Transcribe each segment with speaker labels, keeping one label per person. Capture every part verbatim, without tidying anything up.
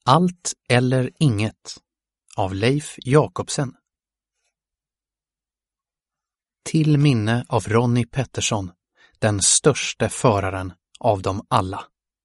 Speaker 1: Allt eller inget av Leif Jakobsen. Till minne av Ronnie Pettersson, den störste föraren av dem alla.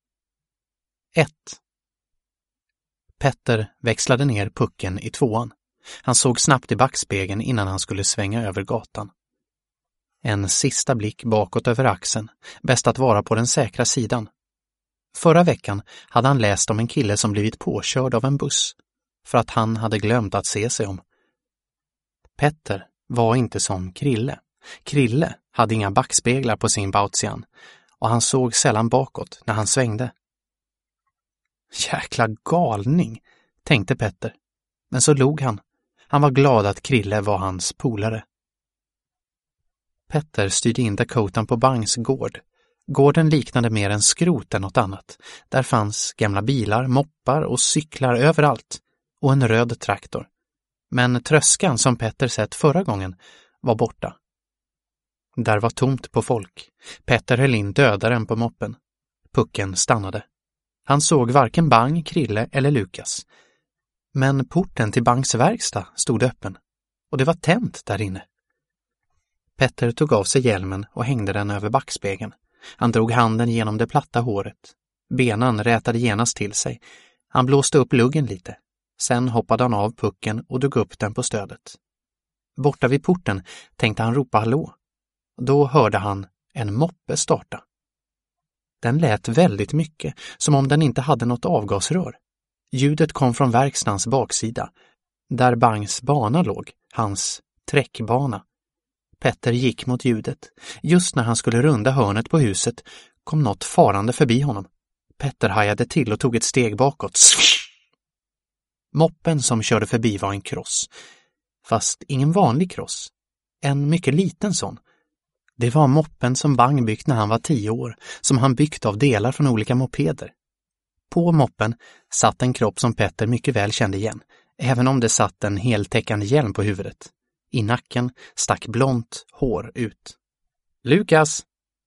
Speaker 1: ett. Petter växlade ner pucken i tvåan. Han såg snabbt i backspegeln innan han skulle svänga över gatan. En sista blick bakåt över axeln, bäst att vara på den säkra sidan. Förra veckan hade han läst om en kille som blivit påkörd av en buss för att han hade glömt att se sig om. Petter var inte som Krille. Krille hade inga backspeglar på sin Bautsian och han såg sällan bakåt när han svängde. Jäkla galning, tänkte Petter. Men så log han. Han var glad att Krille var hans polare. Petter styrde in Dakotan på Bangs gård. Gården liknade mer en skrot än något annat. Där fanns gamla bilar, moppar och cyklar överallt och en röd traktor. Men tröskan som Petter sett förra gången var borta. Där var tomt på folk. Petter höll in dödaren på moppen. Pucken stannade. Han såg varken Bang, Krille eller Lukas. Men porten till Bangs verkstad stod öppen och det var tänt där inne. Petter tog av sig hjälmen och hängde den över backspegeln. Han drog handen genom det platta håret. Benan rätade genast till sig. Han blåste upp luggen lite. Sen hoppade han av pucken och drog upp den på stödet. Borta vid porten tänkte han ropa hallå. Då hörde han en moppe starta. Den lät väldigt mycket, som om den inte hade något avgasrör. Ljudet kom från verkstans baksida, där Bangs bana låg, hans träckbana. Petter gick mot ljudet. Just när han skulle runda hörnet på huset kom något farande förbi honom. Petter hajade till och tog ett steg bakåt. Moppen som körde förbi var en kross. Fast ingen vanlig kross. En mycket liten sån. Det var moppen som Bang byggt när han var tio år, som han byggt av delar från olika mopeder. På moppen satt en kropp som Petter mycket väl kände igen, även om det satt en heltäckande hjälm på huvudet. I nacken stack blont hår ut. Lukas!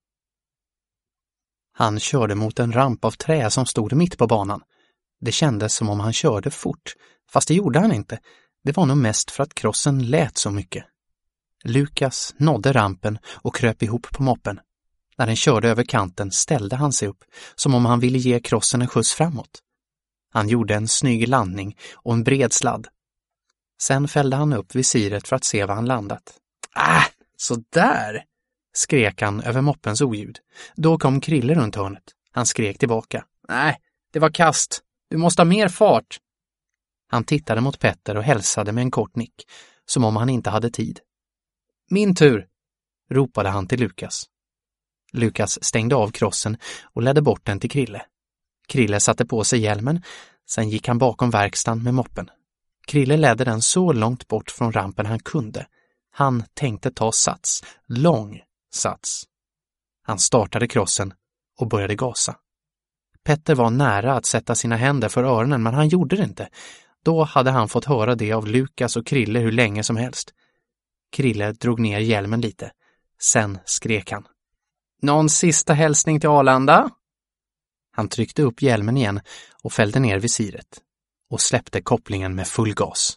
Speaker 1: Han körde mot en ramp av trä som stod mitt på banan. Det kändes som om han körde fort, fast det gjorde han inte. Det var nog mest för att krossen lät så mycket. Lukas nådde rampen och kröp ihop på moppen. När den körde över kanten ställde han sig upp, som om han ville ge krossen en skjuts framåt. Han gjorde en snygg landning och en bred sladd. Sen fällde han upp visiret för att se var han landat. Ah, så där! Skrek han över moppens oljud. Då kom Krille runt hörnet. Han skrek tillbaka. Nej, det var kast. Du måste ha mer fart. Han tittade mot Petter och hälsade med en kort nick, som om han inte hade tid. Min tur, ropade han till Lukas. Lukas stängde av krossen och ledde bort den till Krille. Krille satte på sig hjälmen, sen gick han bakom verkstan med moppen. Krille ledde den så långt bort från rampen han kunde. Han tänkte ta sats, lång sats. Han startade krossen och började gasa. Petter var nära att sätta sina händer för öronen, men han gjorde det inte. Då hade han fått höra det av Lukas och Krille hur länge som helst. Krille drog ner hjälmen lite. Sen skrek han. Någon sista hälsning till Arlanda? Han tryckte upp hjälmen igen och fällde ner visiret och släppte kopplingen med full gas.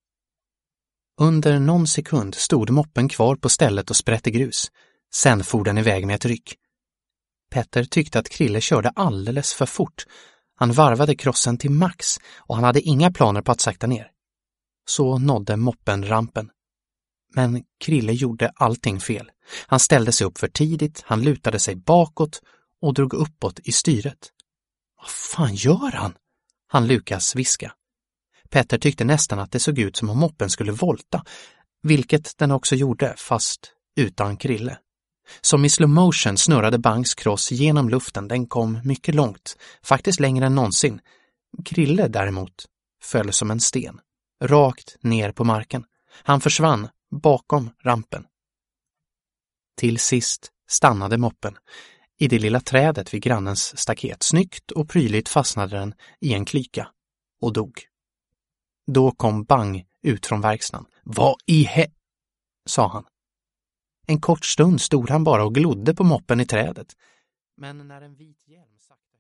Speaker 1: Under någon sekund stod moppen kvar på stället och sprätte grus. Sen for den iväg med ett ryck. Petter tyckte att Krille körde alldeles för fort. Han varvade krossen till max och han hade inga planer på att sakta ner. Så nådde moppen rampen. Men Krille gjorde allting fel. Han ställde sig upp för tidigt, han lutade sig bakåt och drog uppåt i styret. Vad fan gör han? Han Lukas viska. Petter tyckte nästan att det såg ut som om moppen skulle volta, vilket den också gjorde, fast utan Krille. Som i slow motion snurrade Bangs kross genom luften, den kom mycket långt, faktiskt längre än någonsin. Krille däremot föll som en sten, rakt ner på marken. Han försvann bakom rampen. Till sist stannade moppen. I det lilla trädet vid grannens staket, snyggt och prydligt fastnade den i en klyka och dog. Då kom Bang ut från verkstaden. Vad i he... sa han. En kort stund stod han bara och glodde på moppen i trädet. Men när en vit hjälm sakta